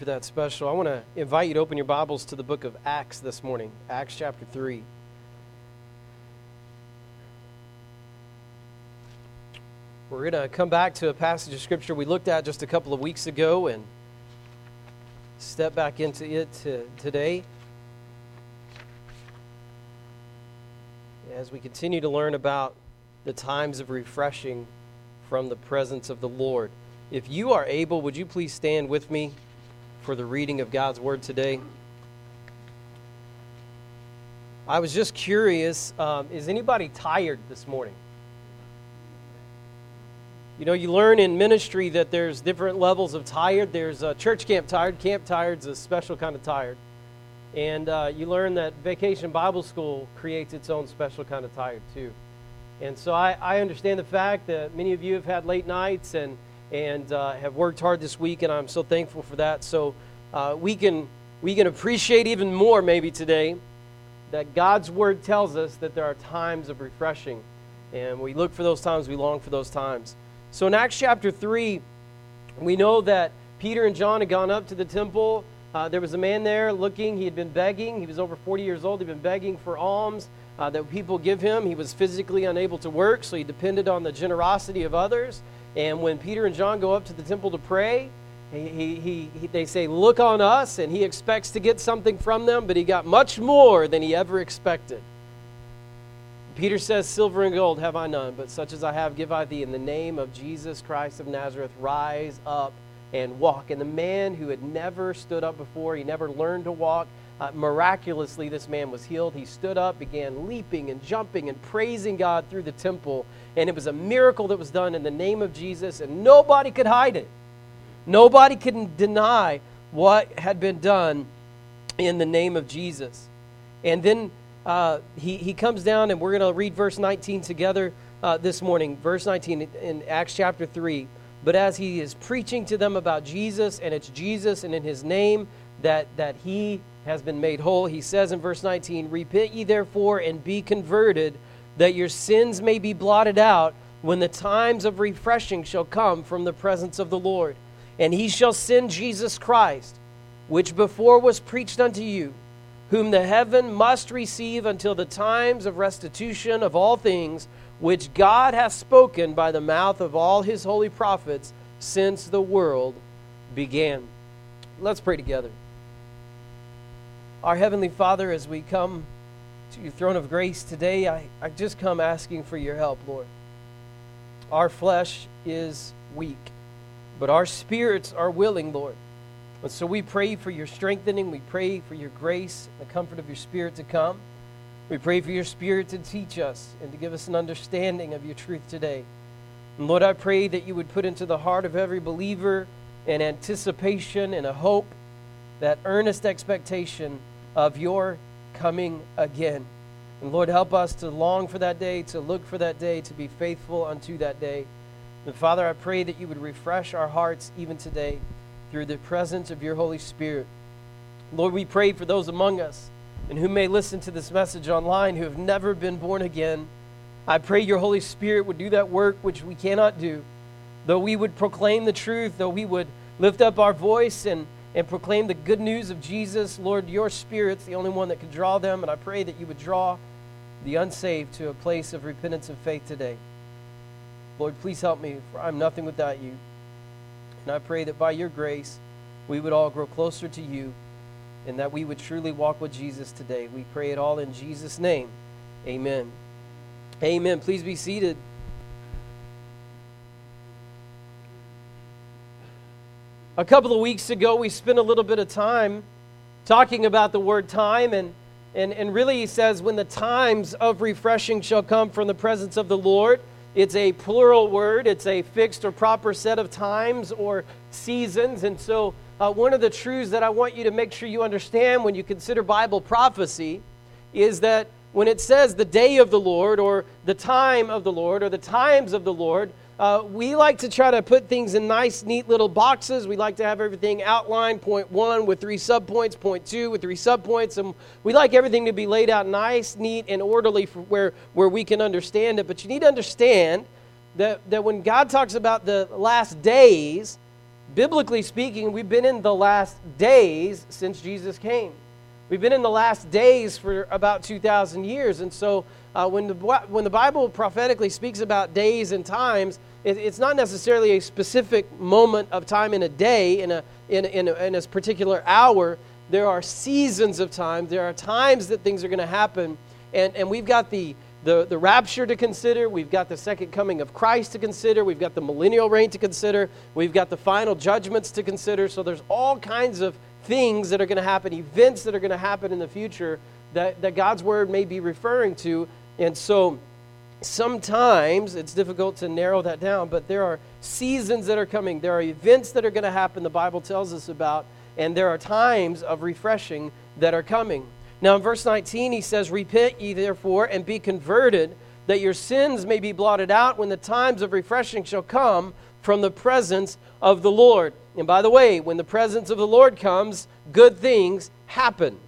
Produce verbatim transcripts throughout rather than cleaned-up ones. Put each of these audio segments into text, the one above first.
that special. I want to invite you to open your Bibles to the book of Acts this morning, Acts chapter three. We're going to come back to a passage of Scripture we looked at just a couple of weeks ago and step back into it to today as we continue to learn about the times of refreshing from the presence of the Lord. If you are able, would you please stand with me for the reading of God's Word today? I was just curious, um, is anybody tired this morning? You know, you learn in ministry that there's different levels of tired. There's uh, church camp tired. Camp tired's a special kind of tired. And uh, you learn that Vacation Bible School creates its own special kind of tired too. And so I, I understand the fact that many of you have had late nights and and uh, have worked hard this week, and I'm so thankful for that. So uh, we can we can appreciate even more maybe today that God's Word tells us that there are times of refreshing. And we look for those times, we long for those times. So in Acts chapter three, we know that Peter and John had gone up to the temple. Uh, there was a man there looking. He had been begging. He was over forty years old. He'd been begging for alms uh, that people give him. He was physically unable to work, so he depended on the generosity of others. And when Peter and John go up to the temple to pray, he, he, he, they say, "Look on us," and he expects to get something from them, but he got much more than he ever expected. Peter says, "Silver and gold have I none, but such as I have give I thee. In the name of Jesus Christ of Nazareth, rise up and walk." And the man who had never stood up before, he never learned to walk, uh, miraculously this man was healed. He stood up, began leaping and jumping and praising God through the temple. And it was a miracle that was done in the name of Jesus, and nobody could hide it. Nobody could deny what had been done in the name of Jesus. And then Uh, he, he comes down, and we're going to read verse nineteen together uh, this morning. Verse nineteen in Acts chapter three. "But as he is preaching to them about Jesus, and it's Jesus and in his name that, that he has been made whole, he says in verse nineteen, 'Repent ye therefore and be converted, that your sins may be blotted out, when the times of refreshing shall come from the presence of the Lord. And he shall send Jesus Christ, which before was preached unto you, whom the heaven must receive until the times of restitution of all things, which God hath spoken by the mouth of all his holy prophets since the world began.'" Let's pray together. Our Heavenly Father, as we come to your throne of grace today, I, I just come asking for your help, Lord. Our flesh is weak, but our spirits are willing, Lord. And so we pray for your strengthening. We pray for your grace and the comfort of your Spirit to come. We pray for your Spirit to teach us and to give us an understanding of your truth today. And Lord, I pray that you would put into the heart of every believer an anticipation and a hope, that earnest expectation of your coming again. And Lord, help us to long for that day, to look for that day, to be faithful unto that day. And Father, I pray that you would refresh our hearts even today, through the presence of your Holy Spirit. Lord, we pray for those among us and who may listen to this message online who have never been born again. I pray your Holy Spirit would do that work which we cannot do. Though we would proclaim the truth, though we would lift up our voice and, and proclaim the good news of Jesus, Lord, your Spirit's the only one that can draw them, and I pray that you would draw the unsaved to a place of repentance and faith today. Lord, please help me, for I'm nothing without you. And I pray that by your grace, we would all grow closer to you and that we would truly walk with Jesus today. We pray it all in Jesus' name. Amen. Amen. Please be seated. A couple of weeks ago, we spent a little bit of time talking about the word time, and, and, and really he says, when the times of refreshing shall come from the presence of the Lord. It's a plural word. It's a fixed or proper set of times or seasons. And so uh, one of the truths that I want you to make sure you understand when you consider Bible prophecy is that when it says the day of the Lord or the time of the Lord or the times of the Lord, uh, we like to try to put things in nice, neat little boxes. We like to have everything outlined, point one with three subpoints, point two with three subpoints, and we like everything to be laid out nice, neat, and orderly for where, where we can understand it. But you need to understand that, that when God talks about the last days biblically speaking, we've been in the last days since Jesus came. We've been in the last days for about two thousand years. And so uh, when, the, when the Bible prophetically speaks about days and times, it, it's not necessarily a specific moment of time in a day, in a, in, in, a, in a particular hour. There are seasons of time. There are times that things are going to happen. And, and we've got the, the, the rapture to consider. We've got the second coming of Christ to consider. We've got the millennial reign to consider. We've got the final judgments to consider. So there's all kinds of things that are going to happen, events that are going to happen in the future that, that God's Word may be referring to. And so sometimes it's difficult to narrow that down, but there are seasons that are coming. There are events that are going to happen the Bible tells us about, and there are times of refreshing that are coming. Now in verse nineteen, he says, "Repent ye therefore, and be converted, that your sins may be blotted out when the times of refreshing shall come from the presence of the Lord." And by the way, when the presence of the Lord comes, good things happen.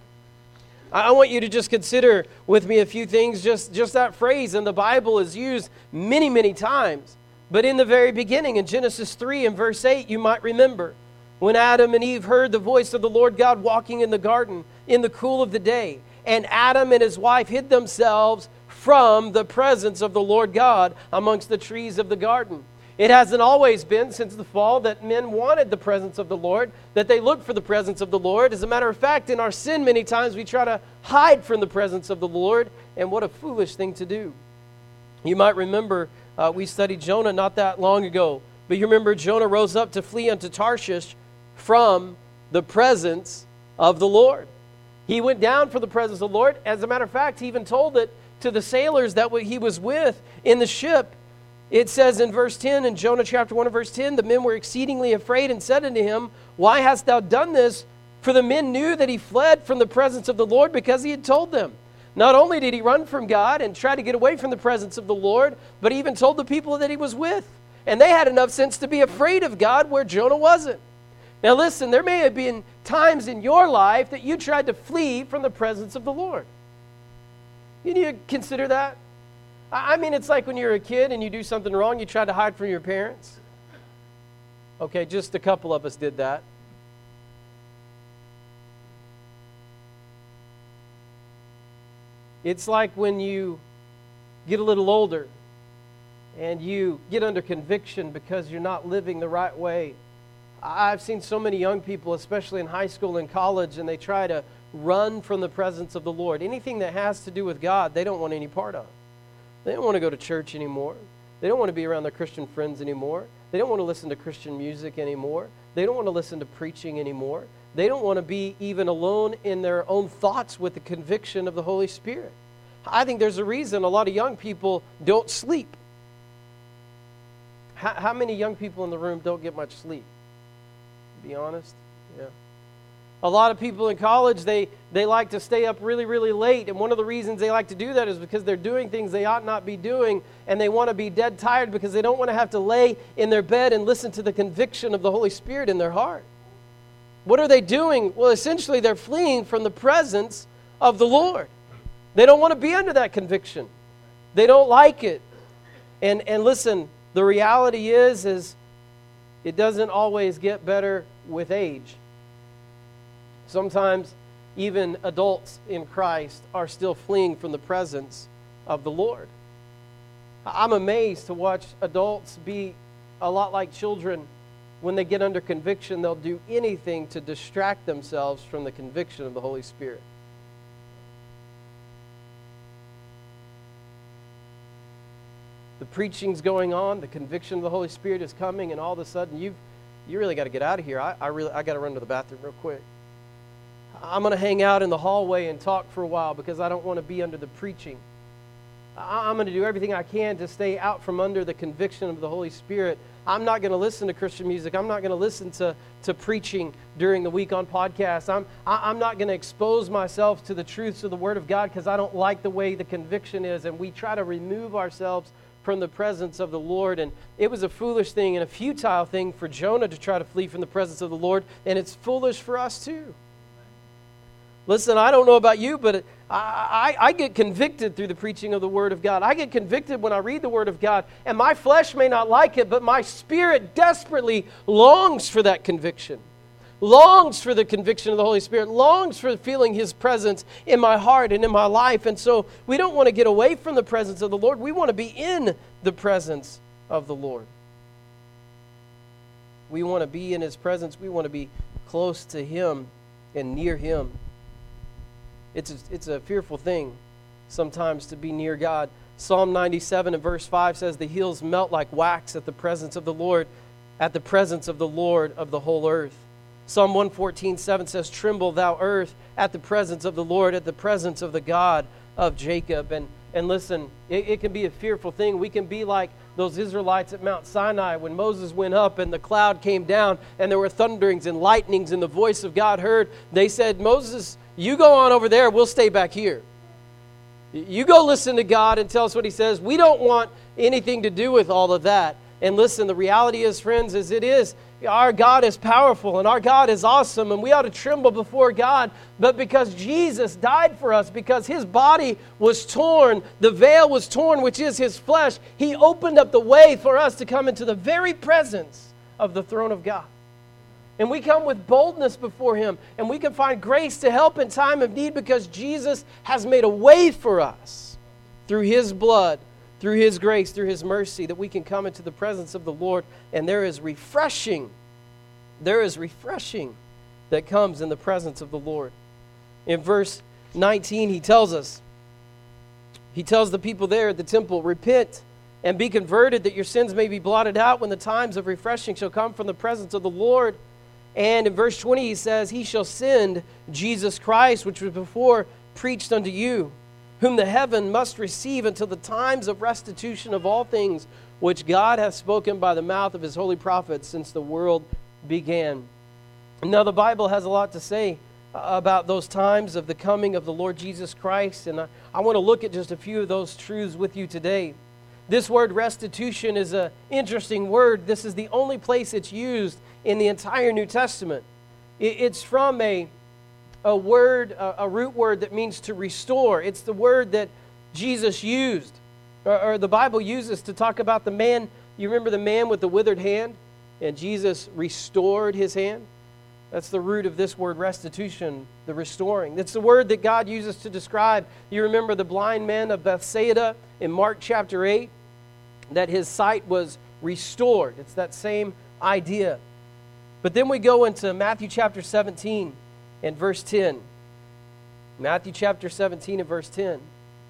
I want you to just consider with me a few things. Just, just that phrase in the Bible is used many, many times. But in the very beginning, in Genesis three and verse eight, you might remember, when Adam and Eve heard the voice of the Lord God walking in the garden in the cool of the day, and Adam and his wife hid themselves from the presence of the Lord God amongst the trees of the garden. It hasn't always been since the fall that men wanted the presence of the Lord, that they looked for the presence of the Lord. As a matter of fact, in our sin, many times we try to hide from the presence of the Lord, and what a foolish thing to do. You might remember uh, we studied Jonah not that long ago, but you remember Jonah rose up to flee unto Tarshish from the presence of the Lord. He went down from the presence of the Lord. As a matter of fact, he even told it to the sailors that he was with in the ship. It says in verse ten, in Jonah chapter one and verse ten, "The men were exceedingly afraid and said unto him, Why hast thou done this? For the men knew that he fled from the presence of the Lord because he had told them." Not only did he run from God and try to get away from the presence of the Lord, but he even told the people that he was with. And they had enough sense to be afraid of God where Jonah wasn't. Now listen, there may have been times in your life that you tried to flee from the presence of the Lord. You need to consider that. I mean, it's like when you're a kid and you do something wrong, you try to hide from your parents. Okay, just a couple of us did that. It's like when you get a little older and you get under conviction because you're not living the right way. I've seen so many young people, especially in high school and college, and they try to run from the presence of the Lord. Anything that has to do with God, they don't want any part of. They don't want to go to church anymore. They don't want to be around their Christian friends anymore. They don't want to listen to Christian music anymore. They don't want to listen to preaching anymore. They don't want to be even alone in their own thoughts with the conviction of the Holy Spirit. I think there's a reason a lot of young people don't sleep. How, how many young people in the room don't get much sleep? To be honest, yeah. A lot of people in college, they, they like to stay up really, really late. And one of the reasons they like to do that is because they're doing things they ought not be doing. And they want to be dead tired because they don't want to have to lay in their bed and listen to the conviction of the Holy Spirit in their heart. What are they doing? Well, essentially, they're fleeing from the presence of the Lord. They don't want to be under that conviction. They don't like it. And, and listen, the reality is, is it doesn't always get better with age. Sometimes even adults in Christ are still fleeing from the presence of the Lord. I'm amazed to watch adults be a lot like children. When they get under conviction, they'll do anything to distract themselves from the conviction of the Holy Spirit. The preaching's going on, the conviction of the Holy Spirit is coming, and all of a sudden you've you really got to get out of here. I, I really I got to run to the bathroom real quick. I'm going to hang out in the hallway and talk for a while because I don't want to be under the preaching. I'm going to do everything I can to stay out from under the conviction of the Holy Spirit. I'm not going to listen to Christian music. I'm not going to listen to, to preaching during the week on podcasts. I'm, I'm not going to expose myself to the truths of the Word of God because I don't like the way the conviction is. And we try to remove ourselves from the presence of the Lord. And it was a foolish thing and a futile thing for Jonah to try to flee from the presence of the Lord. And it's foolish for us too. Listen, I don't know about you, but I, I, I get convicted through the preaching of the Word of God. I get convicted when I read the Word of God, and my flesh may not like it, but my spirit desperately longs for that conviction, longs for the conviction of the Holy Spirit, longs for feeling His presence in my heart and in my life. And so we don't want to get away from the presence of the Lord. We want to be in the presence of the Lord. We want to be in His presence. We want to be close to Him and near Him. It's a, it's a fearful thing sometimes to be near God. Psalm ninety-seven and verse five says, the hills melt like wax at the presence of the Lord, at the presence of the Lord of the whole earth. Psalm one fourteen, seven says, tremble thou earth at the presence of the Lord, at the presence of the God of Jacob. And, and listen, it, it can be a fearful thing. We can be like those Israelites at Mount Sinai when Moses went up and the cloud came down and there were thunderings and lightnings and the voice of God heard. They said, Moses, you go on over there, we'll stay back here. You go listen to God and tell us what He says. We don't want anything to do with all of that. And listen, the reality is, friends, is it is. Our God is powerful and our God is awesome and we ought to tremble before God. But because Jesus died for us, because His body was torn, the veil was torn, which is His flesh, He opened up the way for us to come into the very presence of the throne of God. And we come with boldness before Him, and we can find grace to help in time of need because Jesus has made a way for us through His blood, through His grace, through His mercy, that we can come into the presence of the Lord. And there is refreshing, there is refreshing that comes in the presence of the Lord. In verse nineteen, He tells us, He tells the people there at the temple, repent and be converted that your sins may be blotted out when the times of refreshing shall come from the presence of the Lord. And in verse twenty, He says, He shall send Jesus Christ, which was before preached unto you, whom the heaven must receive until the times of restitution of all things, which God hath spoken by the mouth of His holy prophets since the world began. Now, the Bible has a lot to say about those times of the coming of the Lord Jesus Christ, and I, I want to look at just a few of those truths with you today. This word restitution is an interesting word. This is the only place it's used in the entire New Testament. It's from a, a word, a root word that means to restore. It's the word that Jesus used, or, or the Bible uses to talk about the man. You remember the man with the withered hand? And Jesus restored his hand? That's the root of this word restitution, the restoring. It's the word that God uses to describe. You remember the blind man of Bethsaida in Mark chapter eight? That his sight was restored. It's that same idea. But then we go into Matthew chapter seventeen and verse ten. Matthew chapter seventeen and verse ten.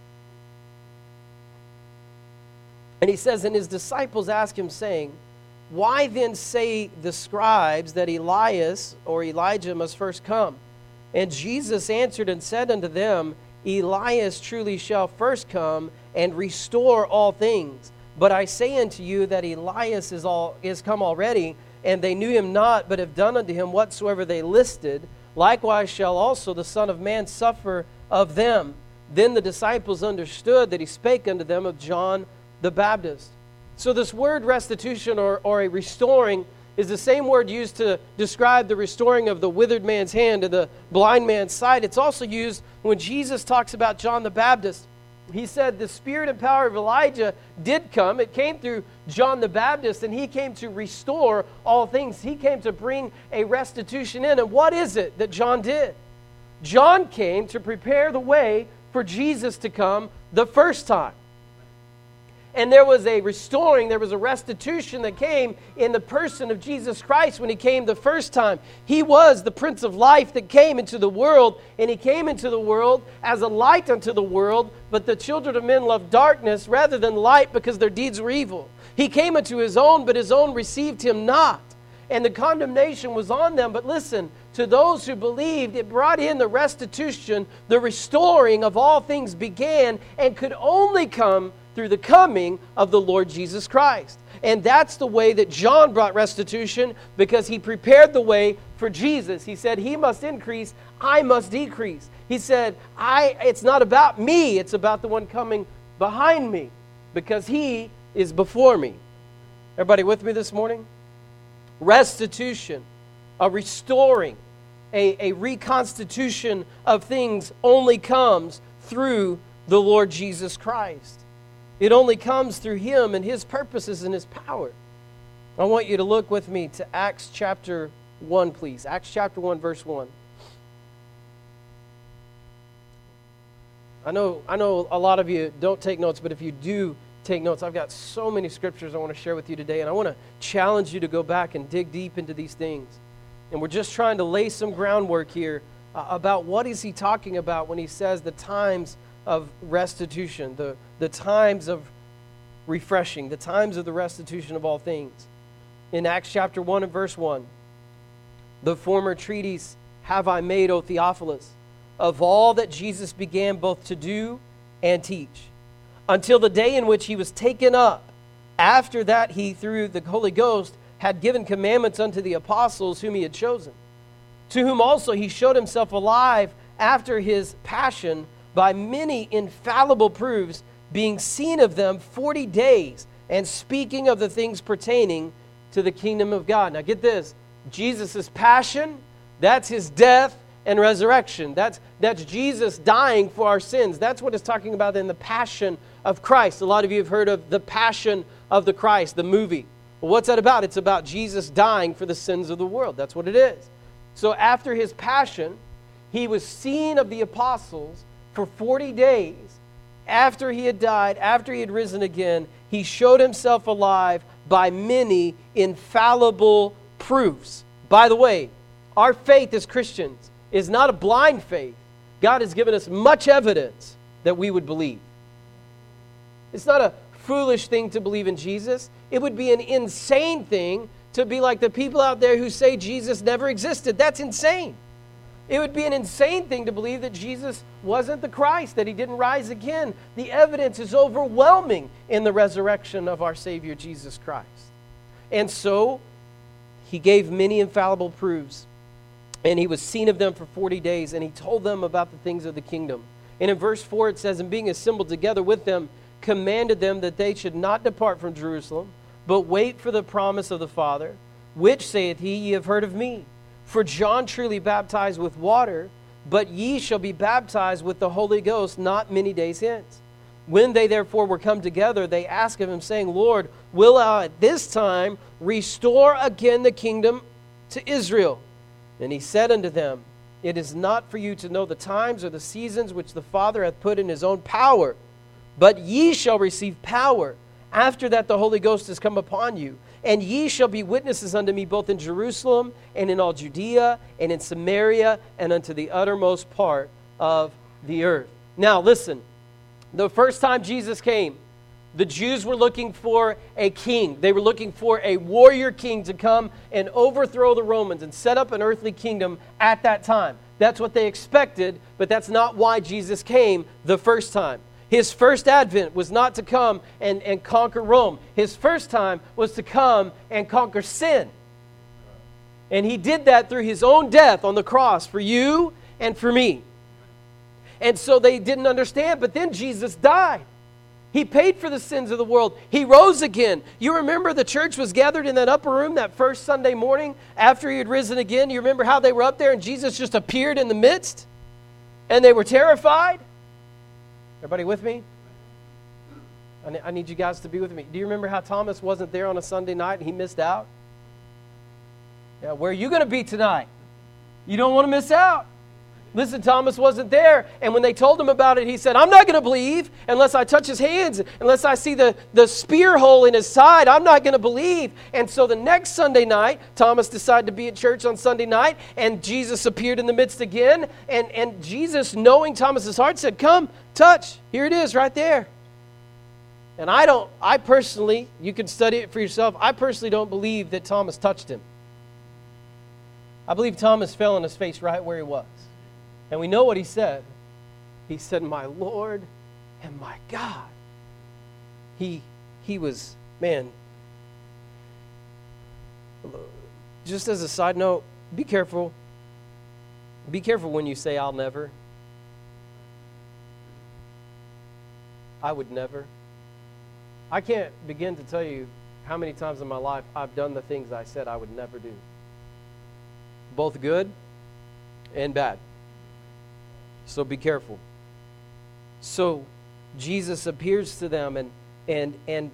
And He says, and His disciples ask Him, saying, why then say the scribes that Elias or Elijah must first come? And Jesus answered and said unto them, Elias truly shall first come and restore all things. But I say unto you that Elias is all is come already, and they knew him not, but have done unto him whatsoever they listed. Likewise shall also the Son of Man suffer of them. Then the disciples understood that He spake unto them of John the Baptist. So this word restitution or, or a restoring is the same word used to describe the restoring of the withered man's hand and the blind man's sight. It's also used when Jesus talks about John the Baptist. He said the spirit and power of Elijah did come. It came through John the Baptist, and he came to restore all things. He came to bring a restitution in. And what is it that John did? John came to prepare the way for Jesus to come the first time. And there was a restoring, there was a restitution that came in the person of Jesus Christ when He came the first time. He was the Prince of Life that came into the world, and He came into the world as a light unto the world, but the children of men loved darkness rather than light because their deeds were evil. He came into His own, but His own received Him not. And the condemnation was on them. But listen, to those who believed, it brought in the restitution, the restoring of all things began and could only come through the coming of the Lord Jesus Christ. And that's the way that John brought restitution, because he prepared the way for Jesus. He said, He must increase, I must decrease. He said, I. it's not about me, it's about the one coming behind me, because He is before me. Everybody with me this morning? Restitution, a restoring. a, a reconstitution of things only comes through the Lord Jesus Christ. It only comes through Him and His purposes and His power. I want you to look with me to Acts chapter one, please. Acts chapter one, verse one. I know, I know a lot of you don't take notes, but if you do take notes, I've got so many scriptures I want to share with you today, and I want to challenge you to go back and dig deep into these things. And we're just trying to lay some groundwork here uh, about what is he talking about when he says the times of restitution, the, the times of refreshing, the times of the restitution of all things. In Acts chapter one and verse one, the former treatise have I made, O Theophilus, of all that Jesus began both to do and teach, until the day in which he was taken up. After that he, through the Holy Ghost, had given commandments unto the apostles whom he had chosen, to whom also he showed himself alive after his passion by many infallible proofs, being seen of them forty days, and speaking of the things pertaining to the kingdom of God. Now get this, Jesus' passion, that's his death and resurrection. That's, that's Jesus dying for our sins. That's what it's talking about in the passion of Christ. A lot of you have heard of the Passion of the Christ, the movie. Well, what's that about? It's about Jesus dying for the sins of the world. That's what it is. So after his passion, he was seen of the apostles for forty days. After he had died, after he had risen again, he showed himself alive by many infallible proofs. By the way, our faith as Christians is not a blind faith. God has given us much evidence that we would believe. It's not a foolish thing to believe in Jesus. It would be an insane thing to be like the people out there who say Jesus never existed. That's insane. It would be an insane thing to believe that Jesus wasn't the Christ, that he didn't rise again. The evidence is overwhelming in the resurrection of our Savior Jesus Christ. And so, he gave many infallible proofs, and he was seen of them for forty days, and he told them about the things of the kingdom. And in verse four it says, and being assembled together with them, commanded them that they should not depart from Jerusalem, but wait for the promise of the Father, which saith he, ye have heard of me. For John truly baptized with water, but ye shall be baptized with the Holy Ghost not many days hence. When they therefore were come together, they asked of him, saying, Lord, wilt thou at this time restore again the kingdom to Israel? And he said unto them, it is not for you to know the times or the seasons which the Father hath put in his own power, but ye shall receive power. After that the Holy Ghost is come upon you, and ye shall be witnesses unto me both in Jerusalem and in all Judea and in Samaria and unto the uttermost part of the earth. Now listen, the first time Jesus came, the Jews were looking for a king. They were looking for a warrior king to come and overthrow the Romans and set up an earthly kingdom at that time. That's what they expected, but that's not why Jesus came the first time. His first advent was not to come and, and conquer Rome. His first time was to come and conquer sin. And he did that through his own death on the cross for you and for me. And so they didn't understand, but then Jesus died. He paid for the sins of the world. He rose again. You remember the church was gathered in that upper room that first Sunday morning after he had risen again? You remember how they were up there and Jesus just appeared in the midst? And they were terrified? Everybody with me? I need you guys to be with me. Do you remember how Thomas wasn't there on a Sunday night and he missed out? Yeah, where are you going to be tonight? You don't want to miss out. Listen, Thomas wasn't there, and when they told him about it, he said, I'm not going to believe unless I touch his hands, unless I see the, the spear hole in his side. I'm not going to believe. And so the next Sunday night, Thomas decided to be at church on Sunday night, and Jesus appeared in the midst again, and, and Jesus, knowing Thomas's heart, said, come, touch. Here it is right there. And I don't, I personally, you can study it for yourself, I personally don't believe that Thomas touched him. I believe Thomas fell on his face right where he was. And we know what he said. He said, my Lord and my God. He, he was, man, just as a side note, be careful. Be careful when you say, I'll never. I would never. I can't begin to tell you how many times in my life I've done the things I said I would never do. Both good and bad. So be careful. So Jesus appears to them, and and and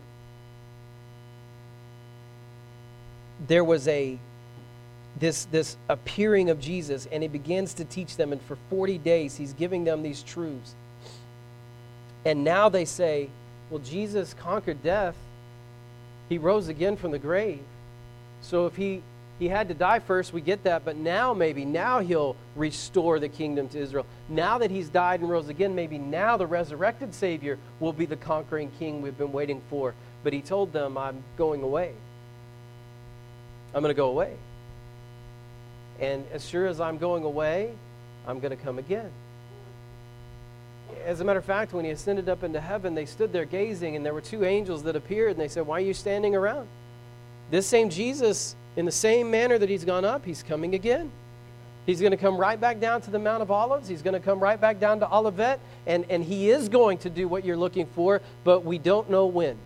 there was a this this appearing of Jesus, and he begins to teach them, and for forty days he's giving them these truths. And now they say, well, Jesus conquered death. He rose again from the grave. So if he, he had to die first, we get that. But now maybe, now he'll restore the kingdom to Israel. Now that he's died and rose again, maybe now the resurrected Savior will be the conquering king we've been waiting for. But he told them, I'm going away. I'm going to go away. And as sure as I'm going away, I'm going to come again. As a matter of fact, when he ascended up into heaven, they stood there gazing, and there were two angels that appeared, and they said, why are you standing around? This same Jesus, in the same manner that he's gone up, he's coming again. He's going to come right back down to the Mount of Olives. He's going to come right back down to Olivet, and, and he is going to do what you're looking for, but we don't know when.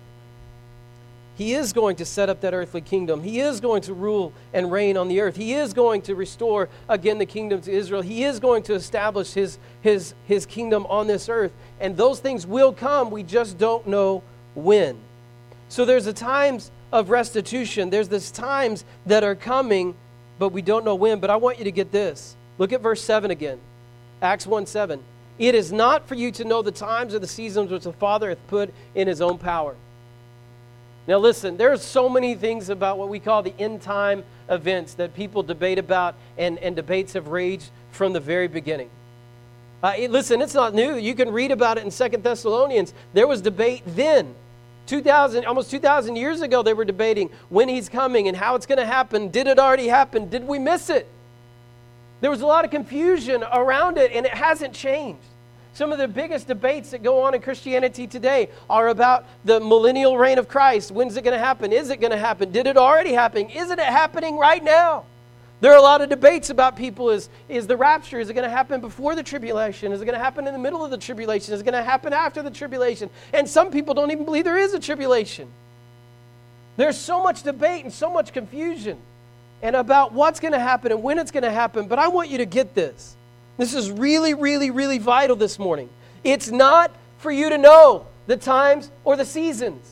He is going to set up that earthly kingdom. He is going to rule and reign on the earth. He is going to restore again the kingdom to Israel. He is going to establish his, his, his kingdom on this earth. And those things will come. We just don't know when. So there's a times of restitution. There's this times that are coming, but we don't know when. But I want you to get this. Look at verse seven again. Acts one seven. It is not for you to know the times or the seasons which the Father hath put in his own power. Now listen, there's so many things about what we call the end time events that people debate about, and, and debates have raged from the very beginning. Uh, it, listen, it's not new. You can read about it in Second Thessalonians. There was debate then. two thousand, almost two thousand years ago, they were debating when he's coming and how it's going to happen. Did it already happen? Did we miss it? There was a lot of confusion around it, and it hasn't changed. Some of the biggest debates that go on in Christianity today are about the millennial reign of Christ. When's it going to happen? Is it going to happen? Did it already happen? Isn't it happening right now? There are a lot of debates about people. Is, is the rapture, is it going to happen before the tribulation? Is it going to happen in the middle of the tribulation? Is it going to happen after the tribulation? And some people don't even believe there is a tribulation. There's so much debate and so much confusion and about what's going to happen and when it's going to happen. But I want you to get this. This is really, really, really vital this morning. It's not for you to know the times or the seasons.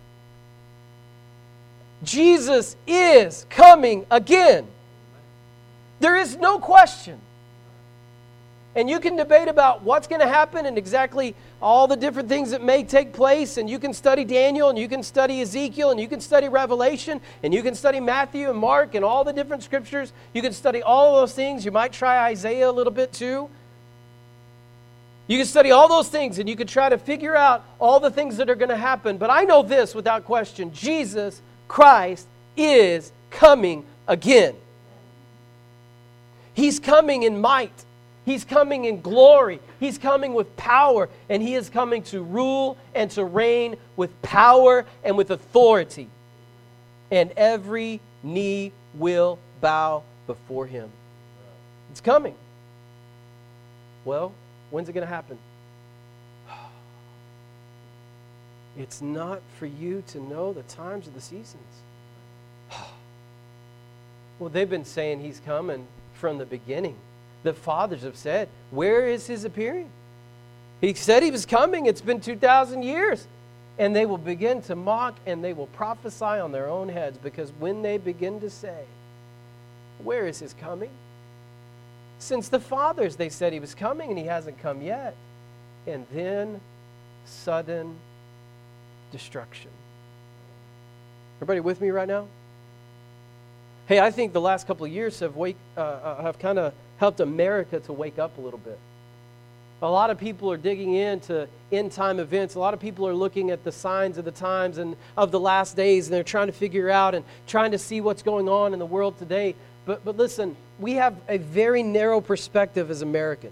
Jesus is coming again. There is no question. And you can debate about what's going to happen and exactly all the different things that may take place. And you can study Daniel, and you can study Ezekiel, and you can study Revelation, and you can study Matthew and Mark and all the different scriptures. You can study all of those things. You might try Isaiah a little bit too. You can study all those things, and you can try to figure out all the things that are going to happen. But I know this without question. Jesus Christ is coming again. He's coming in might. He's coming in glory. He's coming with power. And he is coming to rule and to reign with power and with authority. And every knee will bow before him. It's coming. Well, when's it going to happen? It's not for you to know the times of the seasons. Well, they've been saying he's coming from the beginning. The fathers have said, where is his appearing? He said he was coming. It's been two thousand years. And they will begin to mock, and they will prophesy on their own heads, because when they begin to say, where is his coming? Since the fathers, they said he was coming, and he hasn't come yet. And then sudden destruction. Everybody with me right now? Hey, I think the last couple of years have wake uh, have kind of helped America to wake up a little bit. A lot of people are digging into end-time events. A lot of people are looking at the signs of the times and of the last days, and they're trying to figure out and trying to see what's going on in the world today. But, but listen, we have a very narrow perspective as Americans.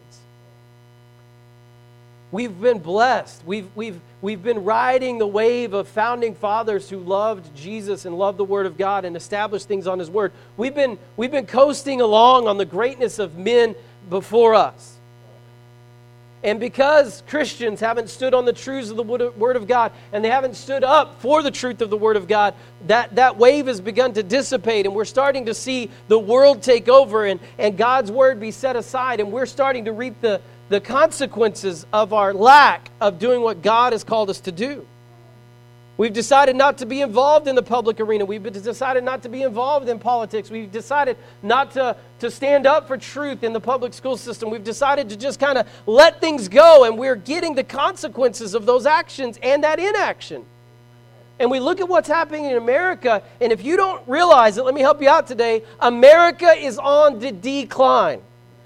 We've been blessed. We've, we've, we've been riding the wave of founding fathers who loved Jesus and loved the Word of God and established things on His Word. We've been, we've been coasting along on the greatness of men before us. And because Christians haven't stood on the truths of the Word of God, and they haven't stood up for the truth of the Word of God, that, that wave has begun to dissipate, and we're starting to see the world take over and, and God's Word be set aside, and we're starting to reap the, the consequences of our lack of doing what God has called us to do. We've decided not to be involved in the public arena. We've decided not to be involved in politics. We've decided not to, to stand up for truth in the public school system. We've decided to just kind of let things go, and we're getting the consequences of those actions and that inaction. And we look at what's happening in America, and if you don't realize it, let me help you out today. America is on the decline.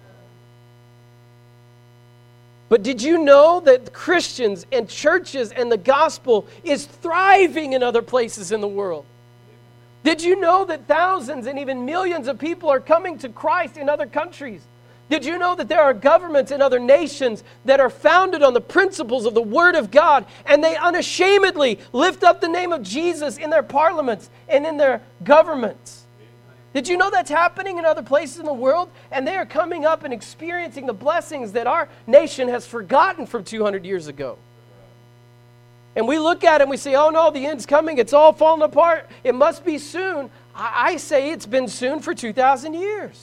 But did you know that Christians and churches and the gospel is thriving in other places in the world? Did you know that thousands and even millions of people are coming to Christ in other countries? Did you know that there are governments in other nations that are founded on the principles of the Word of God, and they unashamedly lift up the name of Jesus in their parliaments and in their governments? Did you know that's happening in other places in the world? And they are coming up and experiencing the blessings that our nation has forgotten from two hundred years ago. And we look at it and we say, oh no, the end's coming. It's all falling apart. It must be soon. I, I say it's been soon for two thousand years.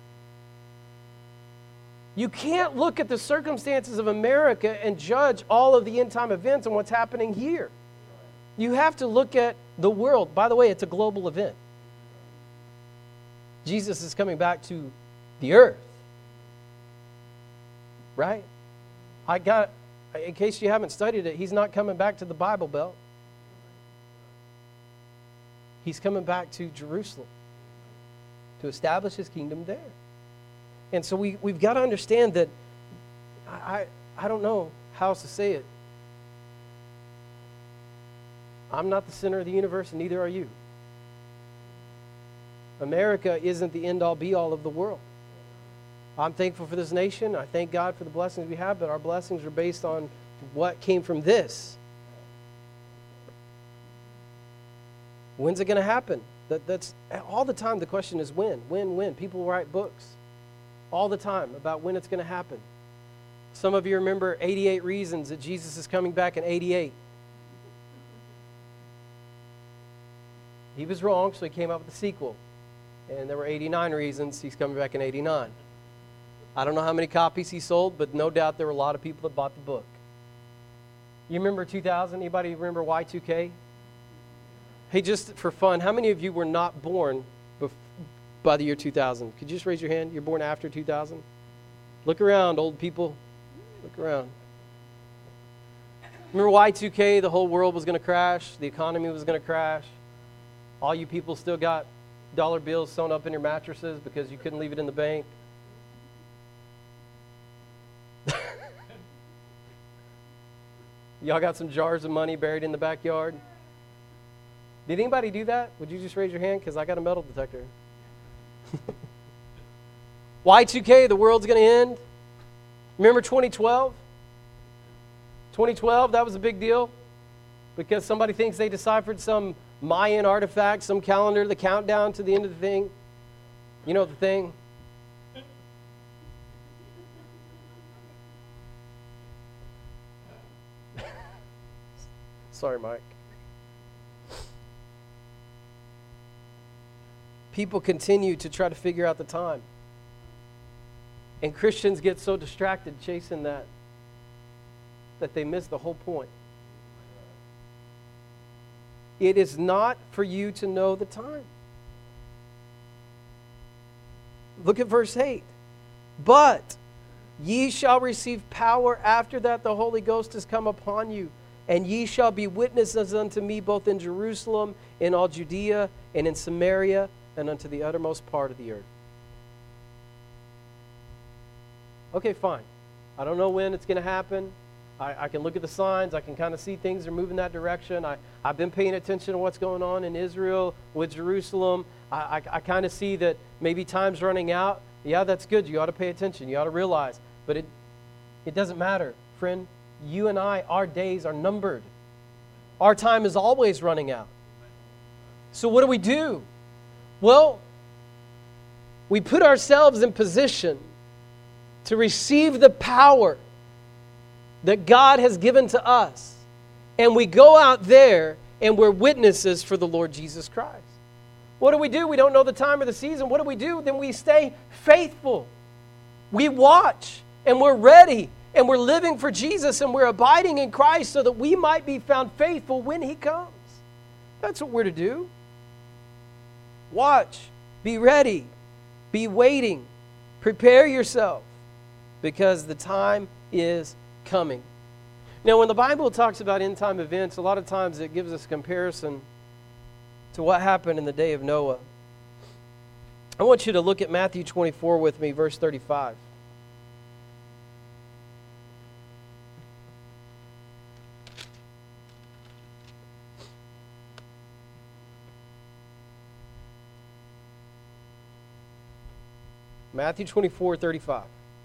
You can't look at the circumstances of America and judge all of the end time events and what's happening here. You have to look at the world. By the way, it's a global event. Jesus is coming back to the earth. Right? I got, in case you haven't studied it, he's not coming back to the Bible Belt. He's coming back to Jerusalem to establish his kingdom there. And so we, we've got to understand that, I, I don't know how else to say it. I'm not the center of the universe, and neither are you. America isn't the end-all, be-all of the world. I'm thankful for this nation. I thank God for the blessings we have, but our blessings are based on what came from this. When's it going to happen? That, that's all the time. The question is when, when, when. People write books all the time about when it's going to happen. Some of you remember eighty-eight reasons that Jesus is coming back in eighty-eight. He was wrong, so he came up with a sequel. And there were eighty-nine reasons he's coming back in eighty-nine. I don't know how many copies he sold, but no doubt there were a lot of people that bought the book. You remember two thousand? Anybody remember Y two K? Hey, just for fun, how many of you were not born bef- by the year two thousand? Could you just raise your hand? You're born after two thousand? Look around, old people. Look around. Remember Y two K? The whole world was going to crash. The economy was going to crash. All you people still got dollar bills sewn up in your mattresses because you couldn't leave it in the bank. Y'all got some jars of money buried in the backyard. Did anybody do that? Would you just raise your hand? Because I got a metal detector. Y two K, the world's going to end. Remember twenty twelve? twenty twelve, that was a big deal because somebody thinks they deciphered some Mayan artifact, some calendar, the countdown to the end of the thing. You know the thing? Sorry, Mike. People continue to try to figure out the time. And Christians get so distracted chasing that that they miss the whole point. It is not for you to know the time. Look at verse eight. But ye shall receive power after that the Holy Ghost has come upon you, and ye shall be witnesses unto me both in Jerusalem, in all Judea, and in Samaria, and unto the uttermost part of the earth. Okay, fine. I don't know when it's going to happen. I, I can look at the signs. I can kind of see things are moving that direction. I, I've been paying attention to what's going on in Israel with Jerusalem. I, I, I kind of see that maybe time's running out. Yeah, that's good. You ought to pay attention. You ought to realize. But it, it doesn't matter, friend. You and I, our days are numbered. Our time is always running out. So what do we do? Well, we put ourselves in position to receive the power that God has given to us. And we go out there and we're witnesses for the Lord Jesus Christ. What do we do? We don't know the time or the season. What do we do? Then we stay faithful. We watch and we're ready and we're living for Jesus and we're abiding in Christ so that we might be found faithful when He comes. That's what we're to do. Watch. Be ready. Be waiting. Prepare yourself because the time is coming. Now, when the Bible talks about end-time events, a lot of times it gives us a comparison to what happened in the day of Noah. I want you to look at Matthew twenty-four with me, verse thirty-five. Matthew twenty-four, thirty-five.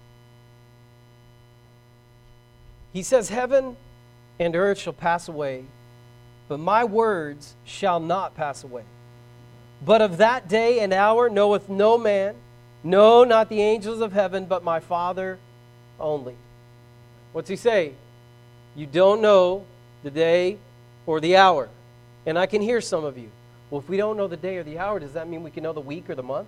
He says, heaven and earth shall pass away, but my words shall not pass away. But of that day and hour knoweth no man, no, not the angels of heaven, but my Father only. What's he say? You don't know the day or the hour. And I can hear some of you. Well, if we don't know the day or the hour, does that mean we can know the week or the month?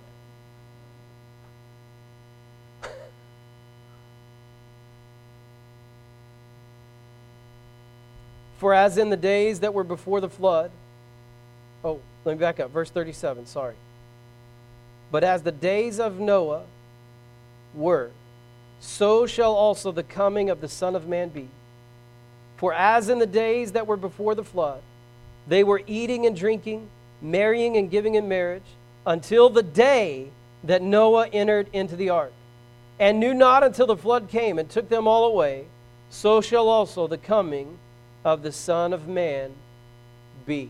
For as in the days that were before the flood, oh, let me back up, verse thirty-seven, sorry. But as the days of Noah were, so shall also the coming of the Son of Man be. For as in the days that were before the flood, they were eating and drinking, marrying and giving in marriage, until the day that Noah entered into the ark, and knew not until the flood came and took them all away, so shall also the coming of the Son of Man be.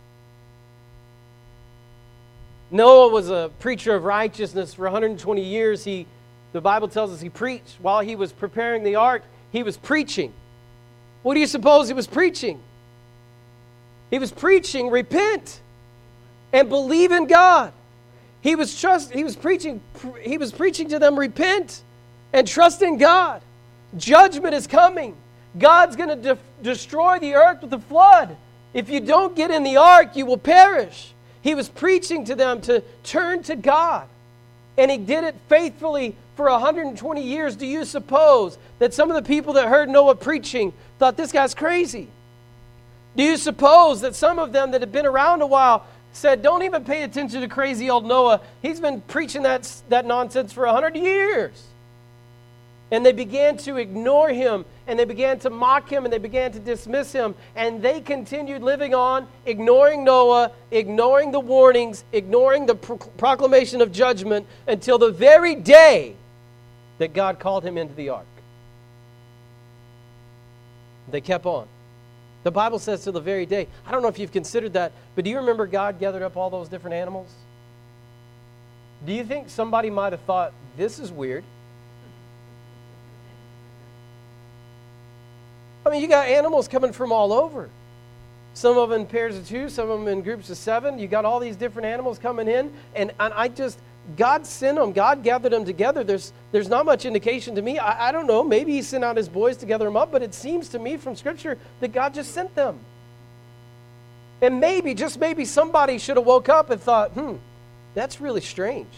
Noah was a preacher of righteousness for one hundred twenty years. He, the Bible tells us he preached. While he was preparing the ark, he was preaching. What do you suppose he was preaching? He was preaching, repent and believe in God. He was trust, he was preaching, he was preaching to them, repent and trust in God. Judgment is coming. God's going to de- destroy the earth with a flood. If you don't get in the ark, you will perish. He was preaching to them to turn to God. And he did it faithfully for one hundred twenty years. Do you suppose that some of the people that heard Noah preaching thought this guy's crazy? Do you suppose that some of them that had been around a while said, don't even pay attention to crazy old Noah. He's been preaching that, that nonsense for one hundred years. And they began to ignore him, and they began to mock him, and they began to dismiss him. And they continued living on, ignoring Noah, ignoring the warnings, ignoring the pro- proclamation of judgment, until the very day that God called him into the ark. They kept on. The Bible says to the very day. I don't know if you've considered that, but do you remember God gathered up all those different animals? Do you think somebody might have thought, this is weird? I mean, you got animals coming from all over. Some of them in pairs of two, some of them in groups of seven. You got all these different animals coming in. And, and I just, God sent them. God gathered them together. There's, there's not much indication to me. I, I don't know. Maybe he sent out his boys to gather them up. But it seems to me from Scripture that God just sent them. And maybe, just maybe, somebody should have woke up and thought, hmm, that's really strange.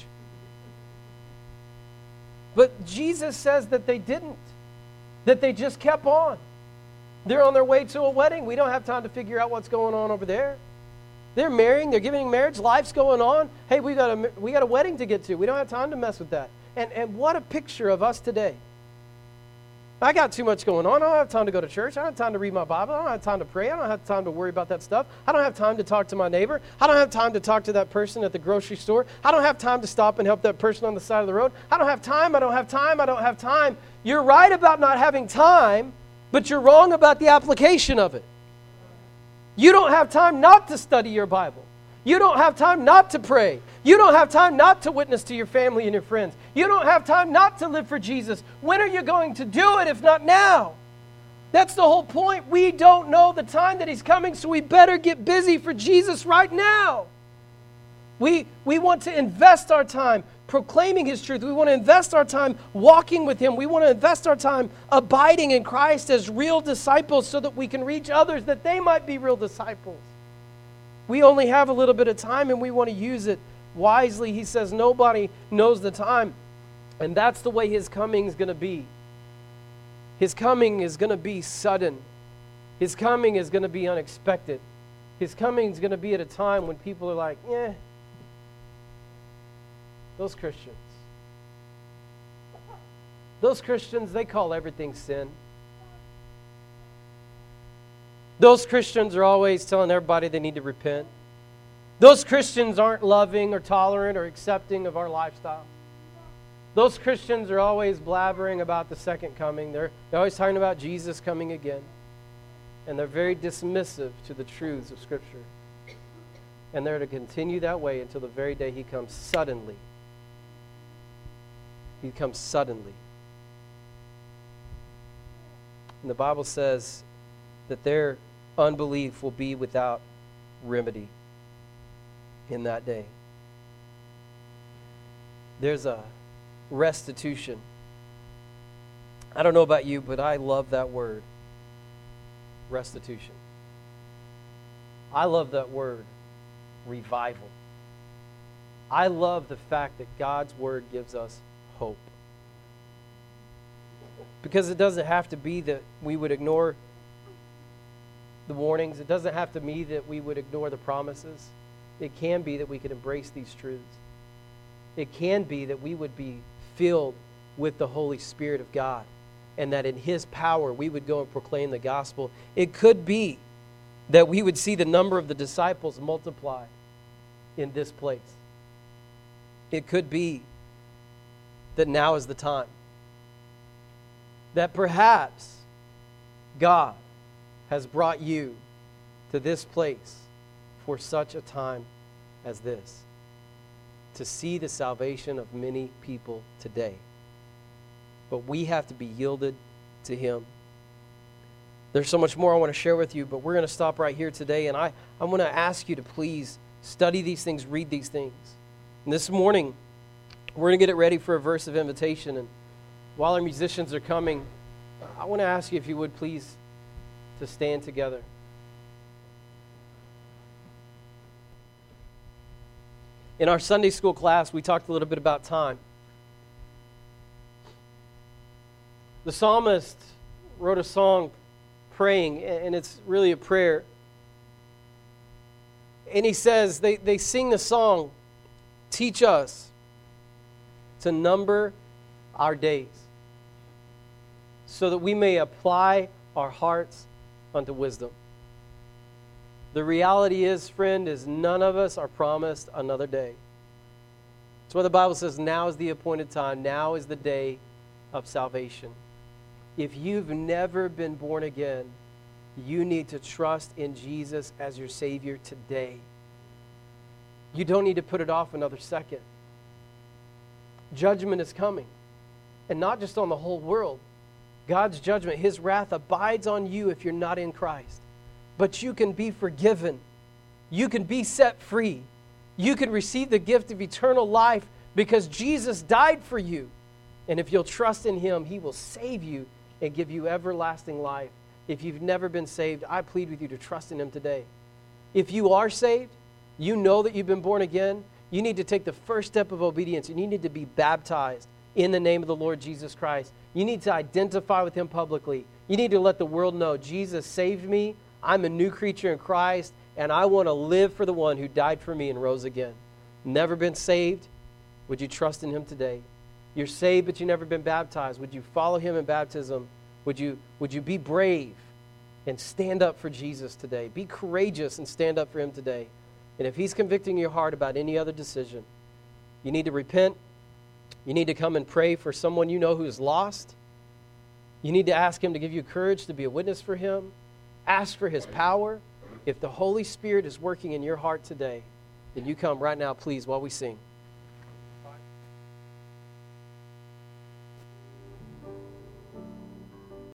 But Jesus says that they didn't. That they just kept on. They're on their way to a wedding. We don't have time to figure out what's going on over there. They're marrying. They're giving marriage. Life's going on. Hey, we got a we got a wedding to get to. We don't have time to mess with that. And and what a picture of us today. I got too much going on. I don't have time to go to church. I don't have time to read my Bible. I don't have time to pray. I don't have time to worry about that stuff. I don't have time to talk to my neighbor. I don't have time to talk to that person at the grocery store. I don't have time to stop and help that person on the side of the road. I don't have time. I don't have time. I don't have time. You're right about not having time, but you're wrong about the application of it. You don't have time not to study your Bible. You don't have time not to pray. You don't have time not to witness to your family and your friends. You don't have time not to live for Jesus. When are you going to do it if not now? That's the whole point. We don't know the time that he's coming, so we better get busy for Jesus right now. We, we want to invest our time, proclaiming His truth. We want to invest our time walking with Him. We want to invest our time abiding in Christ as real disciples so that we can reach others, that they might be real disciples. We only have a little bit of time and we want to use it wisely. He says nobody knows the time. And that's the way His coming is going to be. His coming is going to be sudden. His coming is going to be unexpected. His coming is going to be at a time when people are like, eh, those Christians. Those Christians, they call everything sin. Those Christians are always telling everybody they need to repent. Those Christians aren't loving or tolerant or accepting of our lifestyle. Those Christians are always blabbering about the second coming. They're, they're always talking about Jesus coming again. And they're very dismissive to the truths of Scripture. And they're to continue that way until the very day He comes suddenly. He comes suddenly. And the Bible says that their unbelief will be without remedy in that day. There's a restitution. I don't know about you, but I love that word. Restitution. I love that word, revival. I love the fact that God's word gives us hope. Because it doesn't have to be that we would ignore the warnings. It doesn't have to be that we would ignore the promises. It can be that we could embrace these truths. It can be that we would be filled with the Holy Spirit of God, and that in His power we would go and proclaim the gospel. It could be that we would see the number of the disciples multiply in this place. It could be that now is the time. That perhaps God has brought you to this place for such a time as this, to see the salvation of many people today. But we have to be yielded to Him. There's so much more I want to share with you, but we're going to stop right here today. And I, I'm going to ask you to please study these things, read these things. And this morning, we're going to get it ready for a verse of invitation. And while our musicians are coming, I want to ask you if you would please to stand together. In our Sunday school class, we talked a little bit about time. The psalmist wrote a song praying, and it's really a prayer. And he says, they, they sing the song, teach us to number our days, so that we may apply our hearts unto wisdom. The reality is, friend, is none of us are promised another day. That's why the Bible says now is the appointed time. Now is the day of salvation. If you've never been born again, you need to trust in Jesus as your Savior today. You don't need to put it off another second. Judgment is coming. And not just on the whole world. God's judgment, His wrath abides on you if you're not in Christ. But you can be forgiven. You can be set free. You can receive the gift of eternal life because Jesus died for you. And if you'll trust in Him, He will save you and give you everlasting life. If you've never been saved, I plead with you to trust in Him today. If you are saved, you know that you've been born again, you need to take the first step of obedience, and you need to be baptized in the name of the Lord Jesus Christ. You need to identify with Him publicly. You need to let the world know, Jesus saved me, I'm a new creature in Christ, and I want to live for the one who died for me and rose again. Never been saved? Would you trust in Him today? You're saved, but you've never been baptized. Would you follow Him in baptism? Would you, would you be brave and stand up for Jesus today? Be courageous and stand up for Him today. And if He's convicting your heart about any other decision, you need to repent. You need to come and pray for someone you know who is lost. You need to ask Him to give you courage to be a witness for Him. Ask for His power. If the Holy Spirit is working in your heart today, then you come right now, please, while we sing.